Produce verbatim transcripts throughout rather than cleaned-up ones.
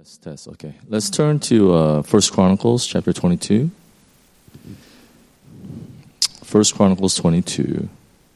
Test, test. Okay. Let's turn to uh, First Chronicles chapter twenty-two. First Chronicles twenty-two.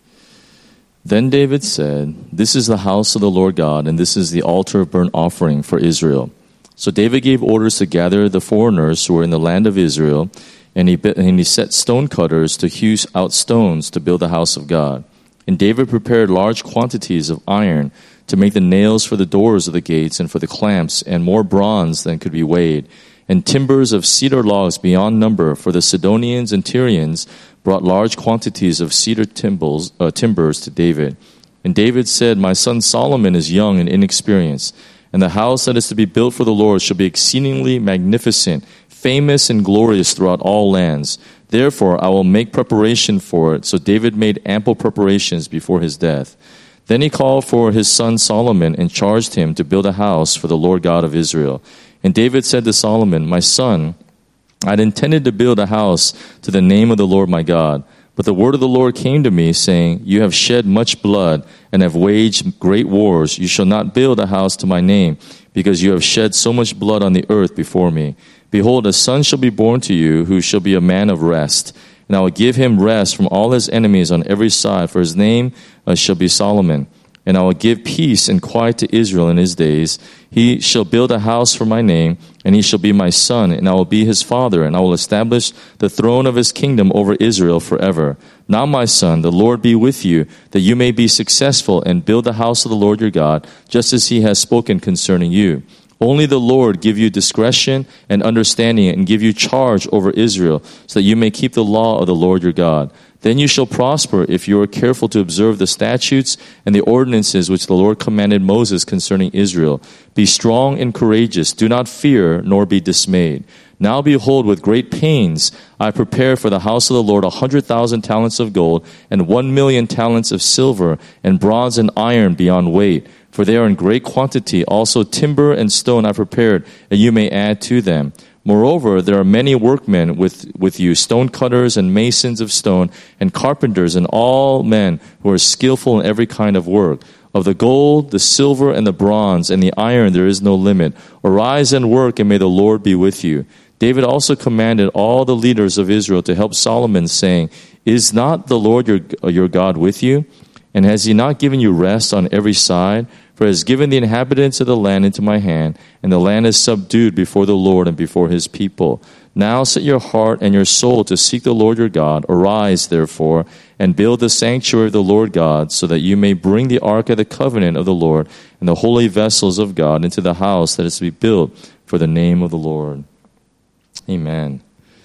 Then David said, "This is the house of the Lord God, and this is the altar of burnt offering for Israel." So David gave orders to gather the foreigners who were in the land of Israel, and he, and he set stone cutters to hew out stones to build the house of God. And David prepared large quantities of iron to make the nails for the doors of the gates and for the clamps, and more bronze than could be weighed, and timbers of cedar logs beyond number, for the Sidonians and Tyrians brought large quantities of cedar timbers, uh, timbers to David. And David said, "My son Solomon is young and inexperienced, and the house that is to be built for the Lord shall be exceedingly magnificent, famous and glorious throughout all lands. Therefore I will make preparation for it." So David made ample preparations before his death. Then he called for his son Solomon and charged him to build a house for the Lord God of Israel. And David said to Solomon, "My son, I had intended to build a house to the name of the Lord my God. But the word of the Lord came to me, saying, You have shed much blood and have waged great wars. You shall not build a house to my name, because you have shed so much blood on the earth before me. Behold, a son shall be born to you, who shall be a man of rest. And I will give him rest from all his enemies on every side, for his name uh, shall be Solomon. And I will give peace and quiet to Israel in his days. He shall build a house for my name, and he shall be my son, and I will be his father, and I will establish the throne of his kingdom over Israel forever. Now, my son, the Lord be with you, that you may be successful, and build the house of the Lord your God, just as he has spoken concerning you. Only the Lord give you discretion and understanding, and give you charge over Israel, so that you may keep the law of the Lord your God. Then you shall prosper if you are careful to observe the statutes and the ordinances which the Lord commanded Moses concerning Israel. Be strong and courageous. Do not fear, nor be dismayed. Now behold, with great pains I prepare for the house of the Lord a hundred thousand talents of gold, and one million talents of silver, and bronze and iron beyond weight. For they are in great quantity. Also timber and stone I prepared, and you may add to them. Moreover, there are many workmen with, with you, stone cutters and masons of stone, and carpenters, and all men who are skillful in every kind of work. Of the gold, the silver, and the bronze, and the iron there is no limit. Arise and work, and may the Lord be with you." David also commanded all the leaders of Israel to help Solomon, saying, "Is not the Lord your, your God with you? And has he not given you rest on every side? For he has given the inhabitants of the land into my hand, and the land is subdued before the Lord and before his people. Now set your heart and your soul to seek the Lord your God. Arise, therefore, and build the sanctuary of the Lord God, so that you may bring the ark of the covenant of the Lord and the holy vessels of God into the house that is to be built for the name of the Lord." Amen.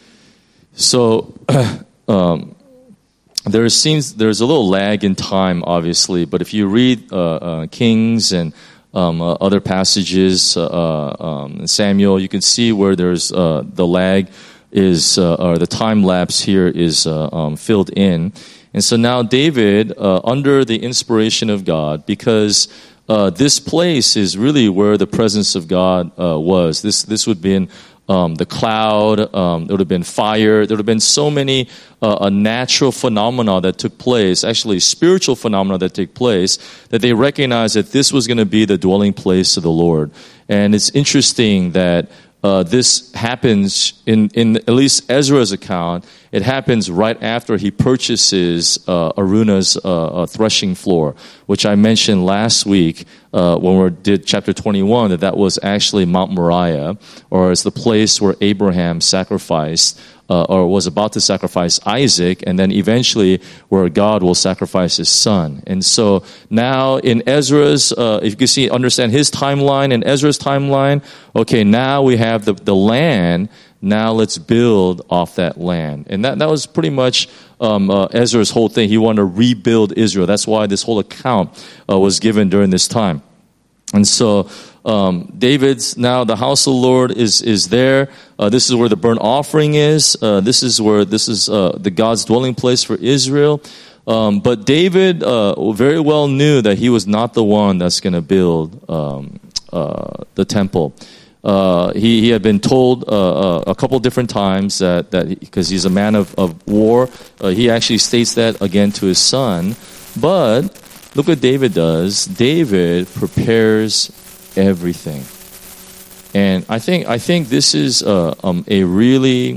So, um, There seems there's a little lag in time, obviously, but if you read uh, uh, Kings and um, uh, other passages, uh, um, Samuel, you can see where there's uh, the lag is, uh, or the time lapse here is uh, um, filled in. And so now David, uh, under the inspiration of God, because uh, this place is really where the presence of God uh, was. This this would be in Um, the cloud, um, there would have been fire, there would have been so many uh, a natural phenomena that took place, actually spiritual phenomena that took place, that they recognized that this was going to be the dwelling place of the Lord. And it's interesting that uh, this happens in, in at least Ezra's account. It happens right after he purchases uh, Aruna's uh, uh, threshing floor, which I mentioned last week uh, when we did chapter twenty-one, that that was actually Mount Moriah, or it's the place where Abraham sacrificed uh, or was about to sacrifice Isaac, and then eventually where God will sacrifice his son. And so now in Ezra's, uh, if you can see, understand his timeline and Ezra's timeline, okay, now we have the, the land. Now let's build off that land. And that, that was pretty much um, uh, Ezra's whole thing. He wanted to rebuild Israel. That's why this whole account uh, was given during this time. And so um, David's, now the house of the Lord is is there. Uh, this is where the burnt offering is. Uh, this is where, this is uh, the God's dwelling place for Israel. Um, but David uh, very well knew that he was not the one that's going to build um, uh, the temple. Uh, he, he had been told uh, uh, a couple different times that, that because he, he's a man of, of war, uh, he actually states that again to his son. But look what David does. David prepares everything. And I think I think this is a, um, a really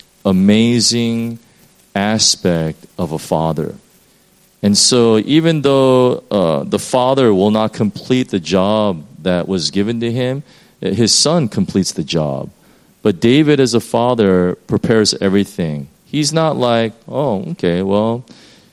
amazing aspect of a father. And so even though uh, the father will not complete the job that was given to him, his son completes the job. But David as a father prepares everything. He's not like, oh, okay, well,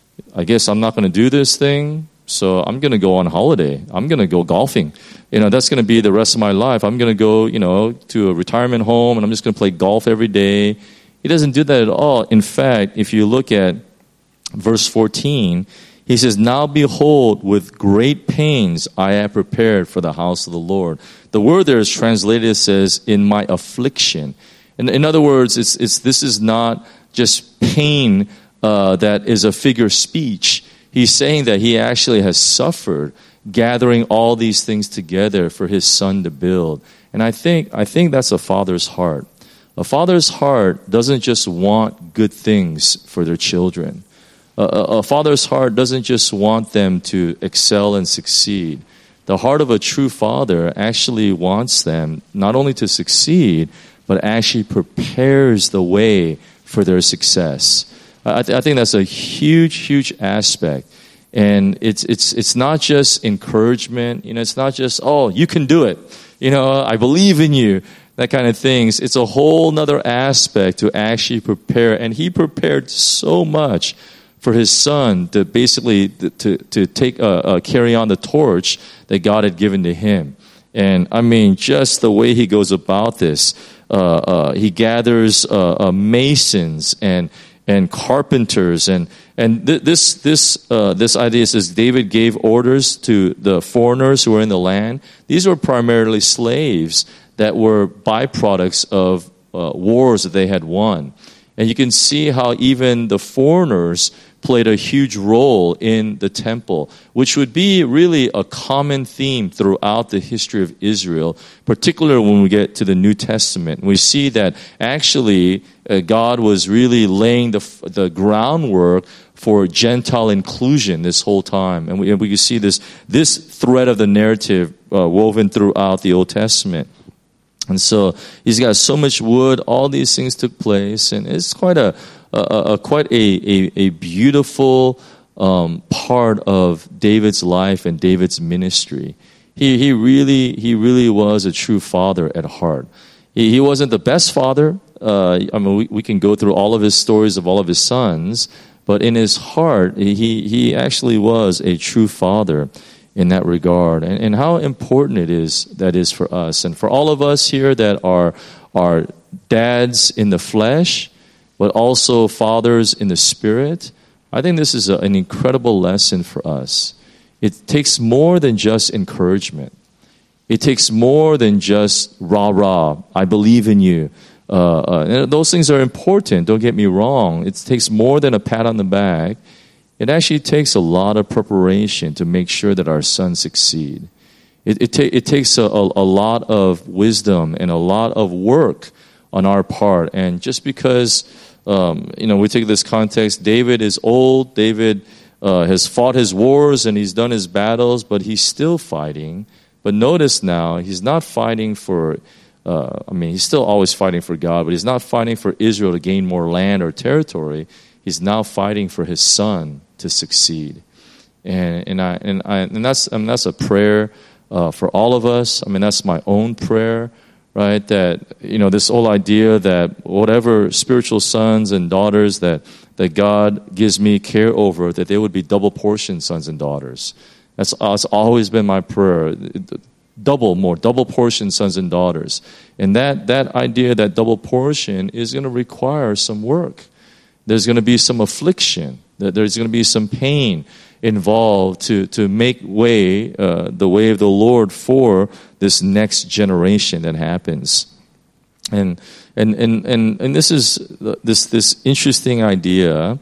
I guess I'm not going to do this thing, so I'm going to go on holiday. I'm going to go golfing. You know, that's going to be the rest of my life. I'm going to go, you know, to a retirement home, and I'm just going to play golf every day. He doesn't do that at all. In fact, if you look at verse fourteen, he says, now behold, with great pains I have prepared for the house of the Lord. The word there is translated, it says, in my affliction. In, in other words, it's, it's, this is not just pain uh, that is a figure of speech. He's saying that he actually has suffered gathering all these things together for his son to build. And I think, I think that's a father's heart. A father's heart doesn't just want good things for their children. A, a father's heart doesn't just want them to excel and succeed. The heart of a true father actually wants them not only to succeed, but actually prepares the way for their success. I, th- I think that's a huge, huge aspect. And it's it's it's not just encouragement. You know, it's not just, oh, you can do it. You know, I believe in you. That kind of things. It's a whole nother aspect to actually prepare. And he prepared so much for his son to basically to to take uh, uh, carry on the torch that God had given to him. And I mean, just the way he goes about this, uh, uh, he gathers uh, uh, masons and and carpenters, and and th- this this uh, this idea says David gave orders to the foreigners who were in the land. These were primarily slaves that were byproducts of uh, wars that they had won. And you can see how even the foreigners played a huge role in the temple, which would be really a common theme throughout the history of Israel, particularly when we get to the New Testament. We see that actually uh, God was really laying the the groundwork for Gentile inclusion this whole time. And we, and we can see this, this thread of the narrative uh, woven throughout the Old Testament. And so he's got so much wood, all these things took place, and it's quite a, a, a quite a, a, a beautiful um, part of David's life and David's ministry. He he really he really was a true father at heart. He he wasn't the best father. Uh, I mean, we, we can go through all of his stories of all of his sons, but in his heart, he he actually was a true father in that regard, and, and how important it is that is for us, and for all of us here that are are dads in the flesh, but also fathers in the spirit. I think this is a, an incredible lesson for us. It takes more than just encouragement. It takes more than just rah rah. I believe in you. Uh, uh, and those things are important. Don't get me wrong. It takes more than a pat on the back. It actually takes a lot of preparation to make sure that our sons succeed. It, it, ta- it takes a, a, a lot of wisdom and a lot of work on our part. And just because, um, you know, we take this context, David is old, David uh, has fought his wars and he's done his battles, but he's still fighting. But notice now, he's not fighting for, uh, I mean, he's still always fighting for God, but he's not fighting for Israel to gain more land or territory. He's now fighting for his son to succeed, and and I and I and that's I mean, that's a prayer uh, for all of us. I mean, that's my own prayer, right? That you know, this whole idea that whatever spiritual sons and daughters that that God gives me care over, that they would be double portion sons and daughters. That's, that's always been my prayer. Double more, double portion sons and daughters, and that that idea, that double portion, is going to require some work. There's going to be some affliction. There's going to be some pain involved to, to make way, uh, the way of the Lord for this next generation that happens. And and and and, and this is this this interesting idea.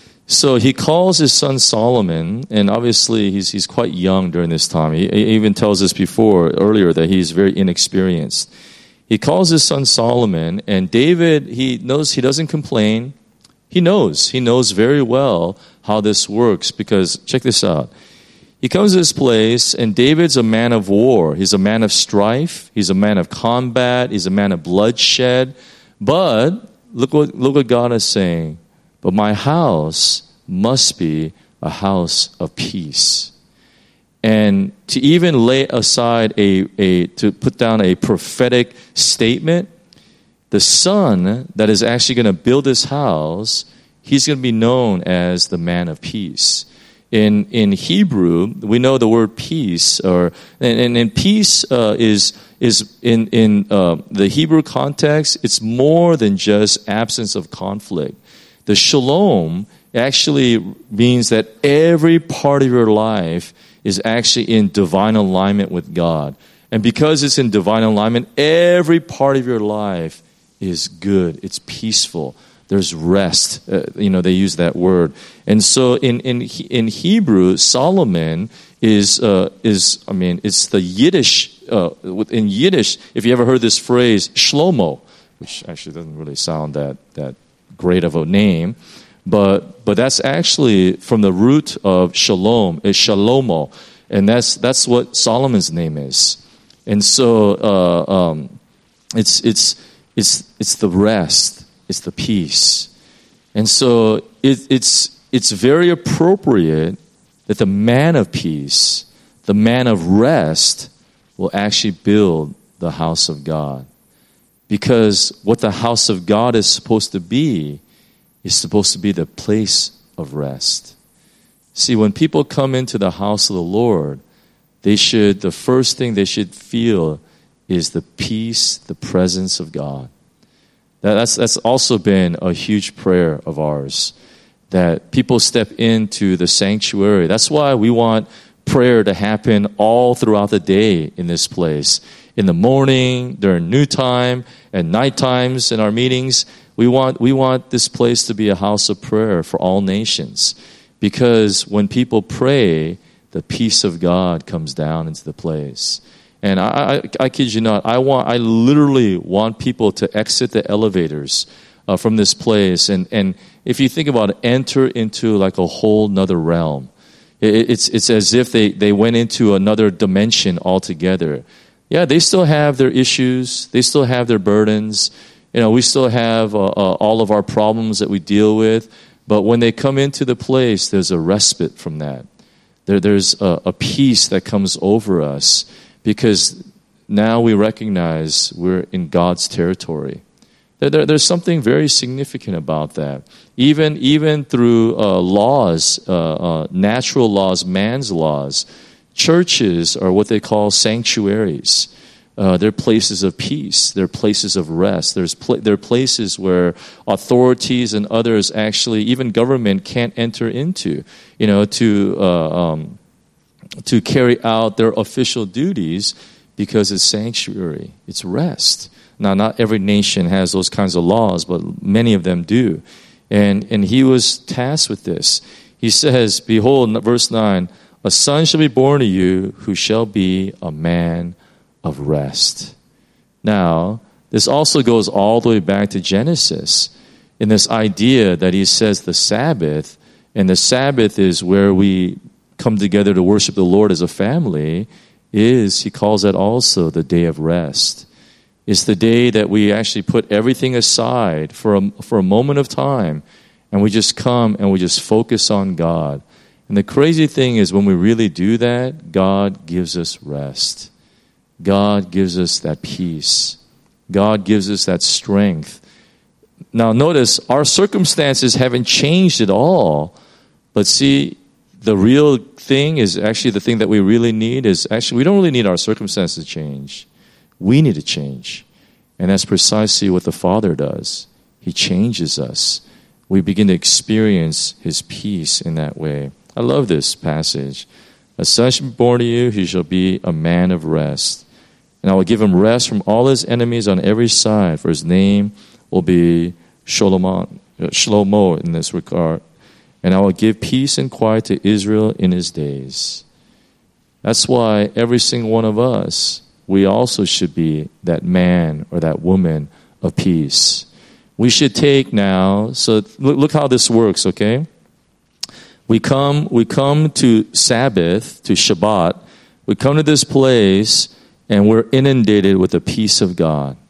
So he calls his son Solomon, and obviously he's he's quite young during this time. He, he even tells us before earlier that he's very inexperienced. He calls his son Solomon, and David, he knows he doesn't complain. He knows. He knows very well how this works, because check this out. He comes to this place, and David's a man of war. He's a man of strife. He's a man of combat. He's a man of bloodshed. But look what, look what God is saying. But my house must be a house of peace. And to even lay aside a, a to put down a prophetic statement, the son that is actually going to build this house, he's going to be known as the man of peace. In in Hebrew, we know the word peace, or and, and, and peace uh, is is in in uh, the Hebrew context. It's more than just absence of conflict. The shalom actually means that every part of your life is actually in divine alignment with God, and because it's in divine alignment, every part of your life is good. It's peaceful. There's rest. Uh, you know, they use that word. And so in in in Hebrew, Solomon is uh, is I mean, it's the Yiddish. Uh, in Yiddish, if you ever heard this phrase, Shlomo, which actually doesn't really sound that that great of a name, but but that's actually from the root of shalom, is shalomo, and that's that's what Solomon's name is. And so uh, um, it's it's it's it's the rest. It's the peace. And so it, it's it's very appropriate that the man of peace, the man of rest, will actually build the house of God. Because what the house of God is supposed to be is supposed to be the place of rest. See, when people come into the house of the Lord, they should, the first thing they should feel is the peace, the presence of God. That's that's also been a huge prayer of ours, that people step into the sanctuary. That's why we want prayer to happen all throughout the day in this place. In the morning, during noon time, and night times in our meetings, we want we want this place to be a house of prayer for all nations. Because when people pray, the peace of God comes down into the place. And I, I, I kid you not, I want, I literally want people to exit the elevators uh, from this place. And, and if you think about it, enter into like a whole nother realm. It, it's, it's as if they, they went into another dimension altogether. Yeah, they still have their issues. They still have their burdens. You know, we still have uh, uh, all of our problems that we deal with. But when they come into the place, there's a respite from that. There, there's a, a peace that comes over us. Because now we recognize we're in God's territory. There, there, there's something very significant about that. Even, even through uh, laws, uh, uh, natural laws, man's laws, churches are what they call sanctuaries. Uh, they're places of peace. They're places of rest. There's pl- they're places where authorities and others actually, even government, can't enter into, you know, to... Uh, um, to carry out their official duties, because it's sanctuary, it's rest. Now, not every nation has those kinds of laws, but many of them do. And and he was tasked with this. He says, behold, verse nine, a son shall be born to you who shall be a man of rest. Now, this also goes all the way back to Genesis, in this idea that he says the Sabbath, and the Sabbath is where we come together to worship the Lord as a family, is, he calls that also the day of rest. It's the day that we actually put everything aside for a, for a moment of time, and we just come and we just focus on God. And the crazy thing is, when we really do that, God gives us rest. God gives us that peace. God gives us that strength. Now notice, our circumstances haven't changed at all, but see, the real thing is actually the thing that we really need is actually, we don't really need our circumstances to change. We need to change. And that's precisely what the Father does. He changes us. We begin to experience His peace in that way. I love this passage. A son shall be born to you, he shall be a man of rest. And I will give him rest from all his enemies on every side, for his name will be Shlomo, Shlomo in this regard. And I will give peace and quiet to Israel in his days. That's why every single one of us, we also should be that man or that woman of peace. We should take now, so look, look how this works, okay? We come, we come to Sabbath, to Shabbat. We come to this place and we're inundated with the peace of God.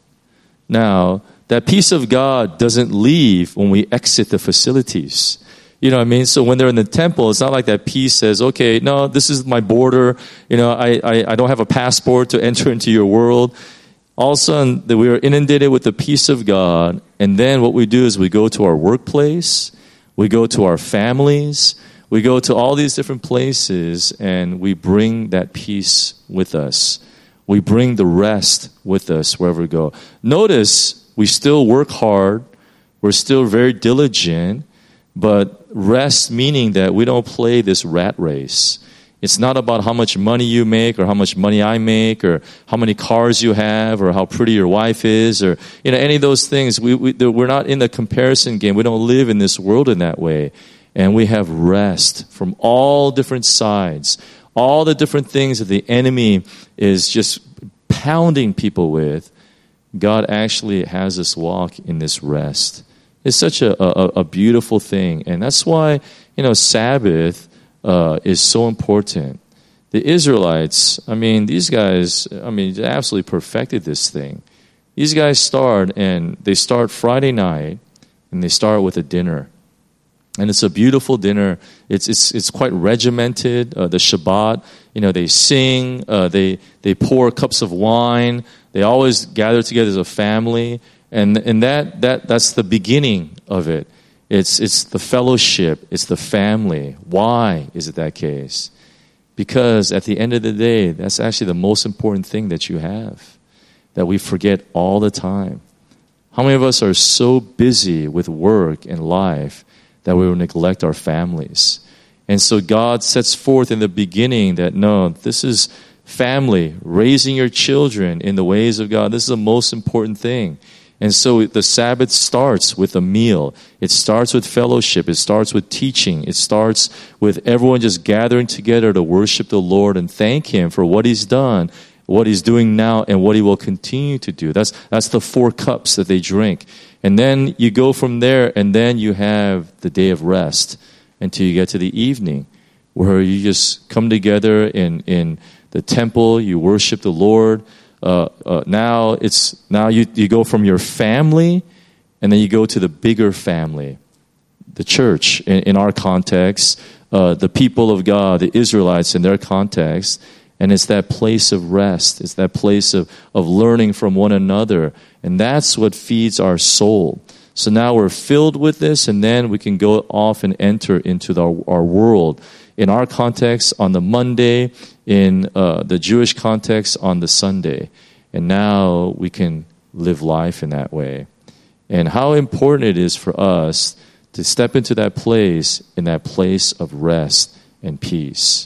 Now, that peace of God doesn't leave when we exit the facilities. You know what I mean? So when they're in the temple, it's not like that peace says, okay, no, this is my border. You know, I, I, I don't have a passport to enter into your world. All of a sudden, we are inundated with the peace of God. And then what we do is we go to our workplace. We go to our families. We go to all these different places and we bring that peace with us. We bring the rest with us wherever we go. Notice we still work hard. We're still very diligent. But rest meaning that we don't play this rat race. It's not about how much money you make or how much money I make or how many cars you have or how pretty your wife is or you know any of those things. We, we, we're not in the comparison game. We don't live in this world in that way. And we have rest from all different sides. All the different things that the enemy is just pounding people with, God actually has us walk in this rest. It's such a, a, a beautiful thing. And that's why, you know, Sabbath uh, is so important. The Israelites, I mean, these guys, I mean, they absolutely perfected this thing. These guys start, and they start Friday night, and they start with a dinner. And it's a beautiful dinner. It's it's it's quite regimented. Uh, the Shabbat, you know, they sing. Uh, they they pour cups of wine. They always gather together as a family, and and that that that's the beginning of it. It's it's the fellowship. It's the family. Why is it that case? Because at the end of the day, that's actually the most important thing that you have, that we forget all the time. How many of us are so busy with work and life that we will neglect our families? And so God sets forth in the beginning that, no, this is family, raising your children in the ways of God. This is the most important thing. And so the Sabbath starts with a meal. It starts with fellowship. It starts with teaching. It starts with everyone just gathering together to worship the Lord and thank Him for what He's done, what He's doing now, and what He will continue to do. That's, that's the four cups that they drink. And then you go from there, and then you have the day of rest until you get to the evening, where you just come together in, in the temple, you worship the Lord. Uh, uh, now it's now you, you go from your family, and then you go to the bigger family, the church. In, in our context, uh, the people of God, the Israelites in their context, and it's that place of rest. It's that place of, of learning from one another. And that's what feeds our soul. So now we're filled with this, and then we can go off and enter into the, our world. In our context, on the Monday. In uh, the Jewish context, on the Sunday. And now we can live life in that way. And how important it is for us to step into that place, in that place of rest and peace.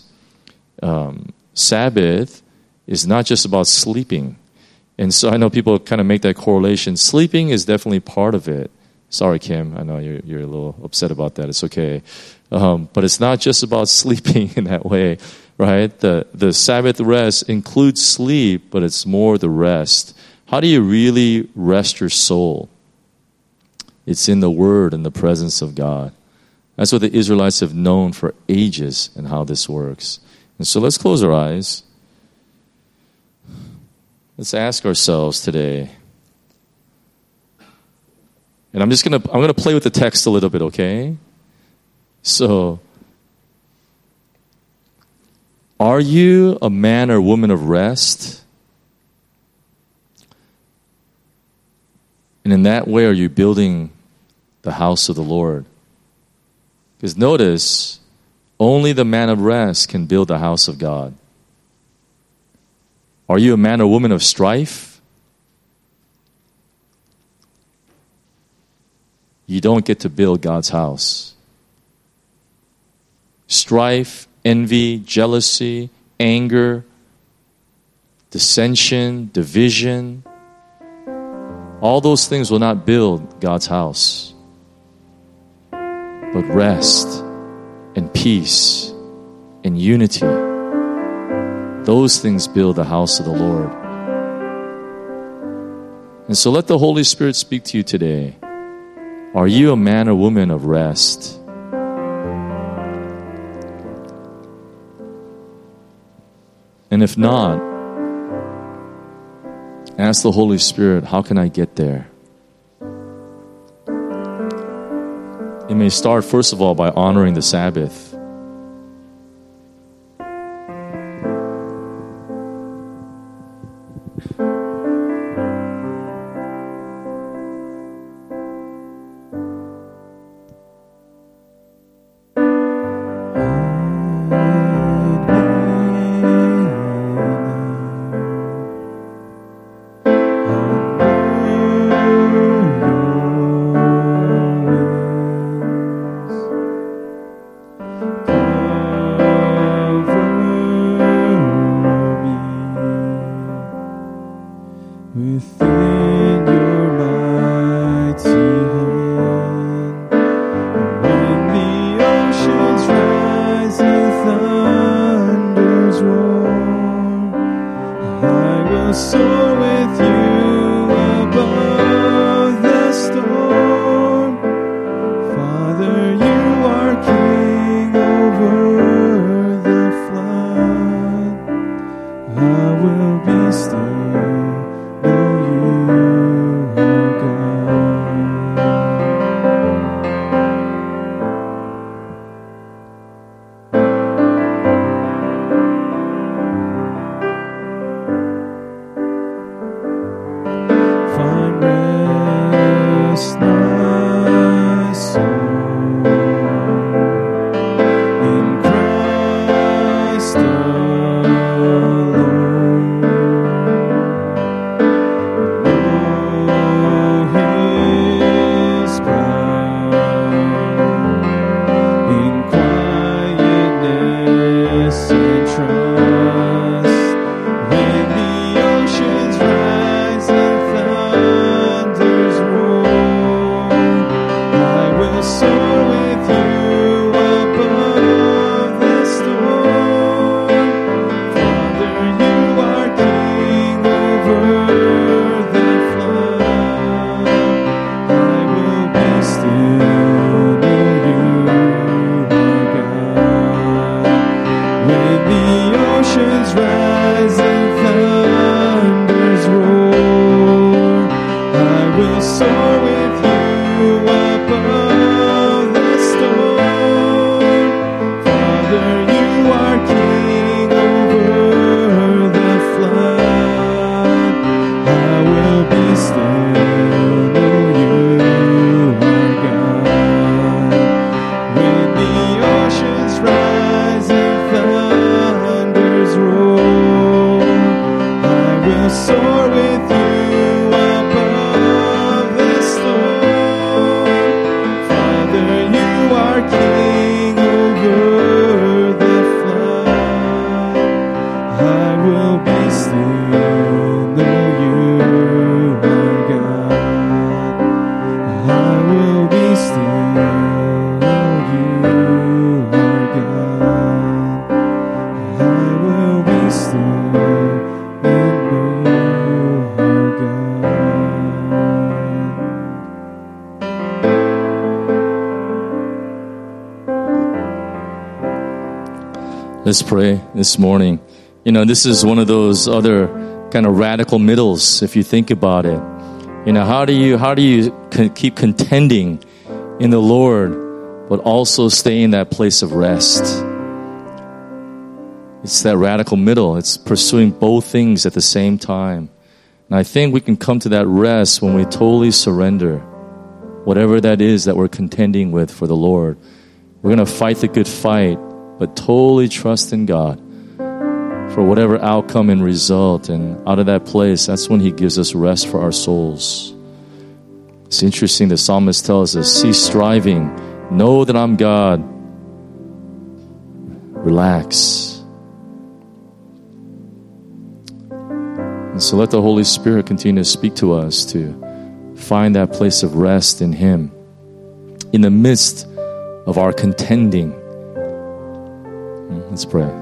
Um, Sabbath is not just about sleeping. And so I know people kind of make that correlation. Sleeping is definitely part of it. Sorry, Kim. I know you're, you're a little upset about that. It's okay. Um, but it's not just about sleeping in that way, right? The, the Sabbath rest includes sleep, but it's more the rest. How do you really rest your soul? It's in the Word and the presence of God. That's what the Israelites have known for ages and how this works. And so let's close our eyes. Let's ask ourselves today. And I'm just going to I'm going to play with the text a little bit, okay? So, are you a man or woman of rest? And in that way, are you building the house of the Lord? Because notice, only the man of rest can build the house of God. Are you a man or woman of strife? You don't get to build God's house. Strife, envy, jealousy, anger, dissension, division, all those things will not build God's house. But rest and peace and unity, those things build the house of the Lord. And so let the Holy Spirit speak to you today. Are you a man or woman of rest? And if not, ask the Holy Spirit, how can I get there? It may start, first of all, by honoring the Sabbath. Let's pray this morning. You know, this is one of those other kind of radical middles, if you think about it. You know, how do you how do you keep contending in the Lord, but also stay in that place of rest? It's that radical middle. It's pursuing both things at the same time. And I think we can come to that rest when we totally surrender whatever that is that we're contending with for the Lord. We're going to fight the good fight, but totally trust in God for whatever outcome and result. And out of that place, that's when He gives us rest for our souls. It's interesting, the psalmist tells us, cease striving, know that I'm God. Relax. And so let the Holy Spirit continue to speak to us to find that place of rest in Him in the midst of our contending. Let's pray.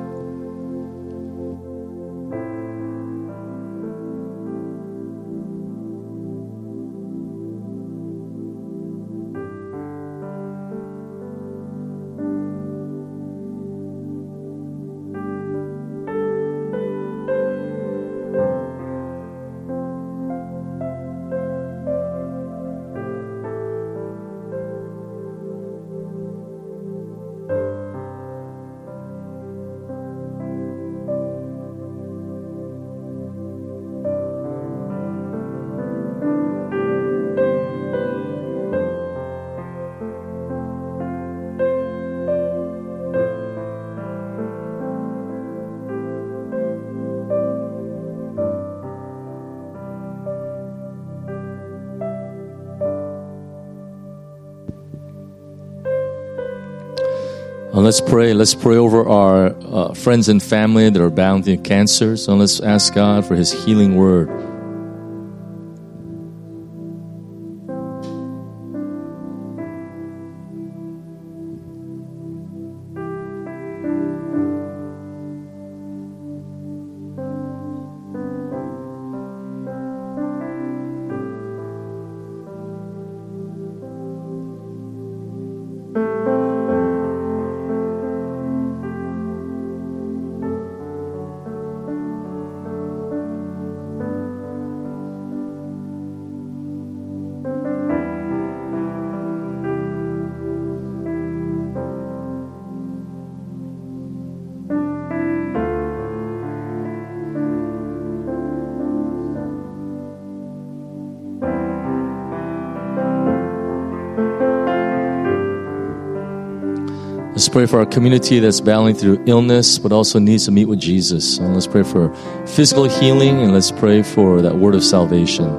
Uh, let's pray. Let's pray over our uh, friends and family that are bound with cancer. So let's ask God for His healing word. Let's pray for our community that's battling through illness, but also needs to meet with Jesus. And let's pray for physical healing, and let's pray for that word of salvation.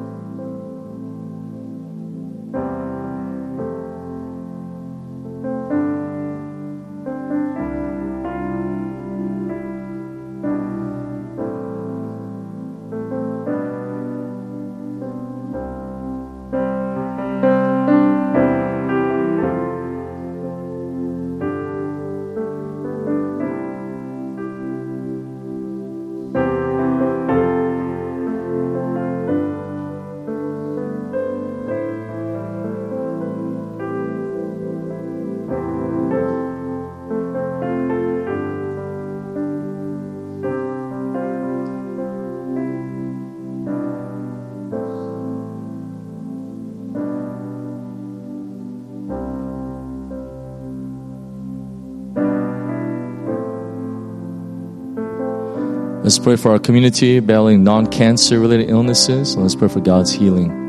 Let's pray for our community battling non-cancer related illnesses. And let's pray for God's healing.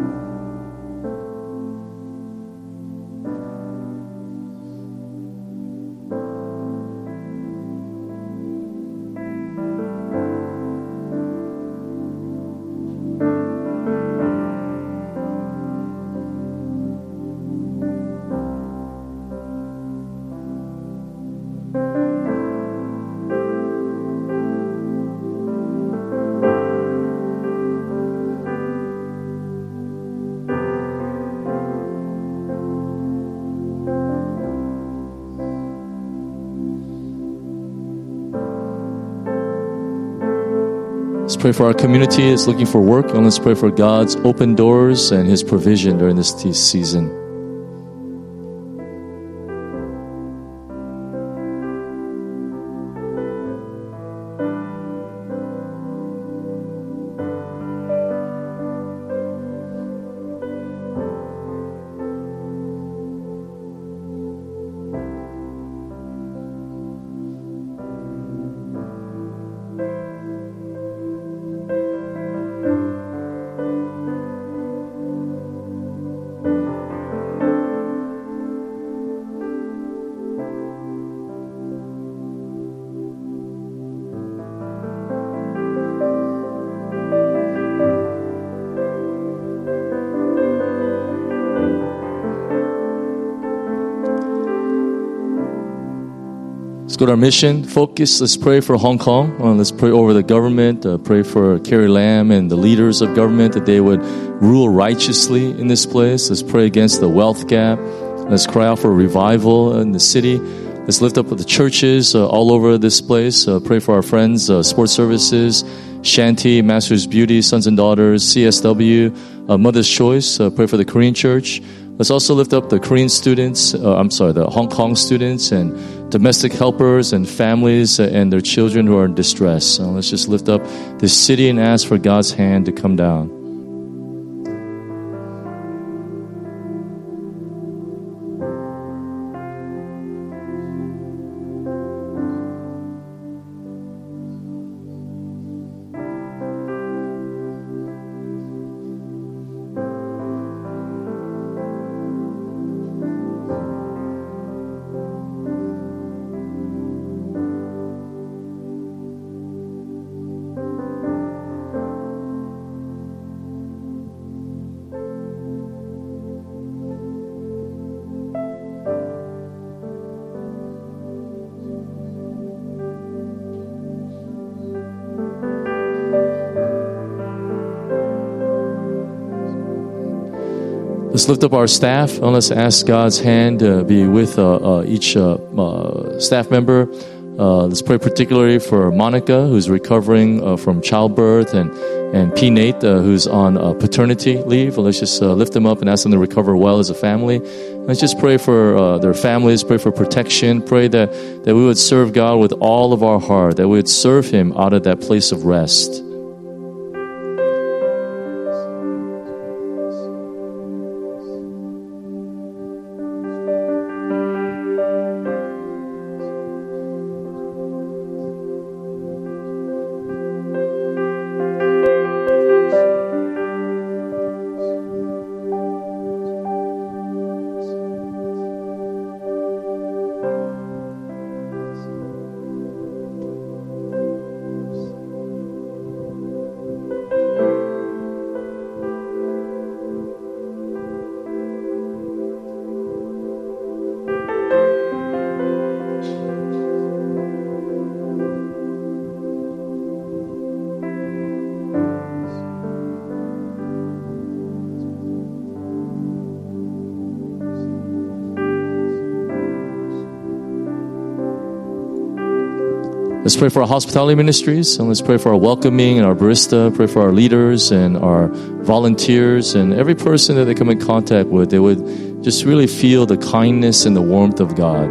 Let's pray for our community that's looking for work, and let's pray for God's open doors and His provision during this season. Let's go to our mission focus. Let's pray for Hong Kong. Uh, let's pray over the government. Uh, pray for Carrie Lam and the leaders of government that they would rule righteously in this place. Let's pray against the wealth gap. Let's cry out for revival in the city. Let's lift up the churches uh, all over this place. Uh, pray for our friends, uh, Sports Services, Shanty, Master's Beauty, Sons and Daughters, C S W, uh, Mother's Choice. Uh, pray for the Korean church. Let's also lift up the Korean students, uh, I'm sorry, the Hong Kong students and domestic helpers and families and their children who are in distress. So let's just lift up this city and ask for God's hand to come down. Let's lift up our staff and let's ask God's hand to be with uh, uh, each uh, uh, staff member. Uh, let's pray particularly for Monica, who's recovering uh, from childbirth, and and P. Nate, uh, who's on uh, paternity leave. Let's just uh, lift them up and ask them to recover well as a family. Let's just pray for uh, their families, pray for protection, pray that, that we would serve God with all of our heart, that we would serve Him out of that place of rest. Let's pray for our hospitality ministries, and let's pray for our welcoming and our barista, pray for our leaders and our volunteers and every person that they come in contact with. They would just really feel the kindness and the warmth of God.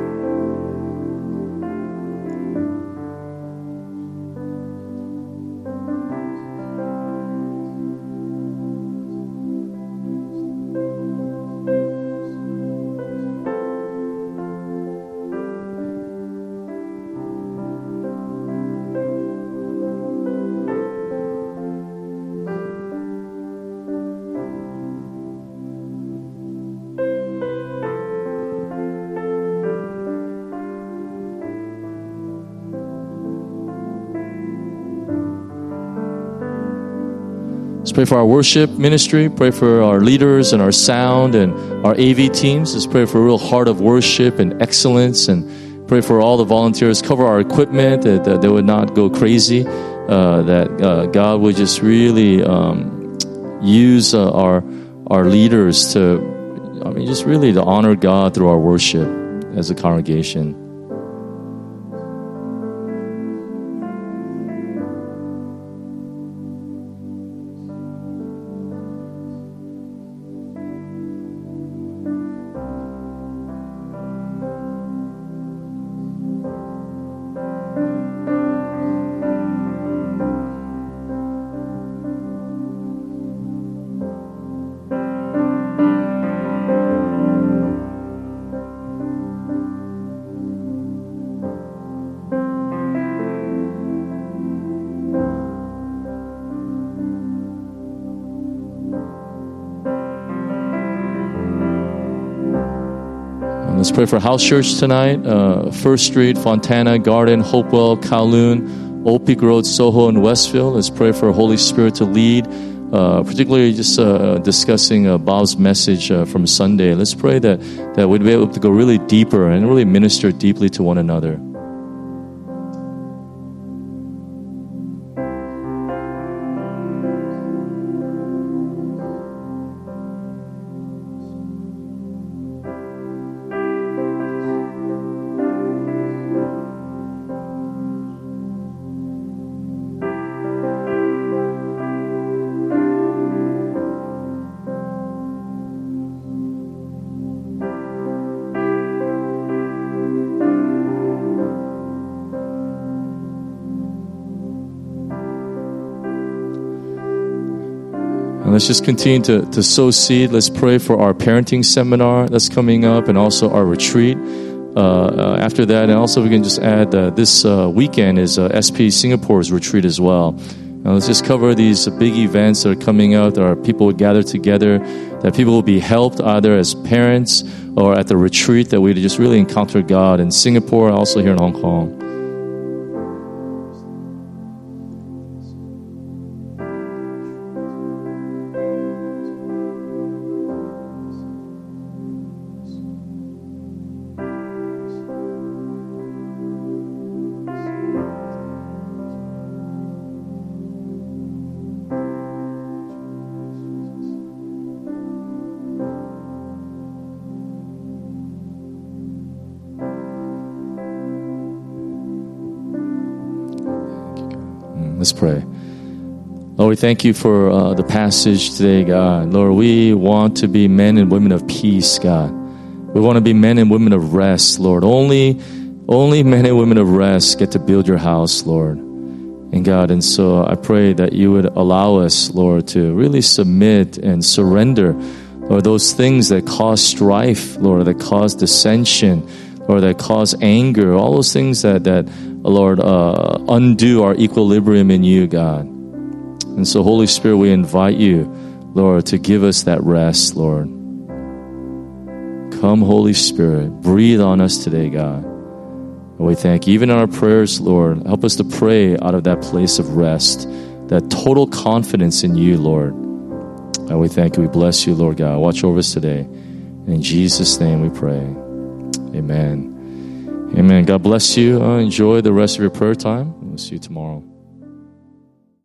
Let's pray for our worship ministry. Pray for our leaders and our sound and our A V teams. Let's pray for a real heart of worship and excellence, and pray for all the volunteers. Cover our equipment, that, that they would not go crazy, uh, that uh, God would just really um, use uh, our our leaders to, I mean, just really to honor God through our worship as a congregation. Let's pray for House Church tonight. Uh, First Street, Fontana, Garden, Hopewell, Kowloon, Old Peak Road, Soho, and Westfield. Let's pray for Holy Spirit to lead, uh, particularly just uh, discussing uh, Bob's message uh, from Sunday. Let's pray that, that we'd be able to go really deeper and really minister deeply to one another. And let's just continue to, to sow seed. Let's pray for our parenting seminar that's coming up, and also our retreat uh, uh, after that. And also we can just add uh, this uh, weekend is uh, S P Singapore's retreat as well. Now let's just cover these big events that are coming out, that our people would gather together, that people will be helped either as parents or at the retreat, that we just really encounter God in Singapore and also here in Hong Kong. Let's pray. Lord, we thank you for uh, the passage today, God. Lord, we want to be men and women of peace, God. We want to be men and women of rest, Lord. Only, only men and women of rest get to build your house, Lord. And God, and so I pray that you would allow us, Lord, to really submit and surrender, Lord, those things that cause strife, Lord, that cause dissension, or that cause anger, all those things that, that Lord, uh, undo our equilibrium in you, God. And so, Holy Spirit, we invite you, Lord, to give us that rest, Lord. Come, Holy Spirit, breathe on us today, God. And we thank you. Even in our prayers, Lord, help us to pray out of that place of rest, that total confidence in you, Lord. And we thank you. We bless you, Lord God. Watch over us today. In Jesus' name we pray. Amen. Amen. God bless you. Uh, enjoy the rest of your prayer time. We'll see you tomorrow.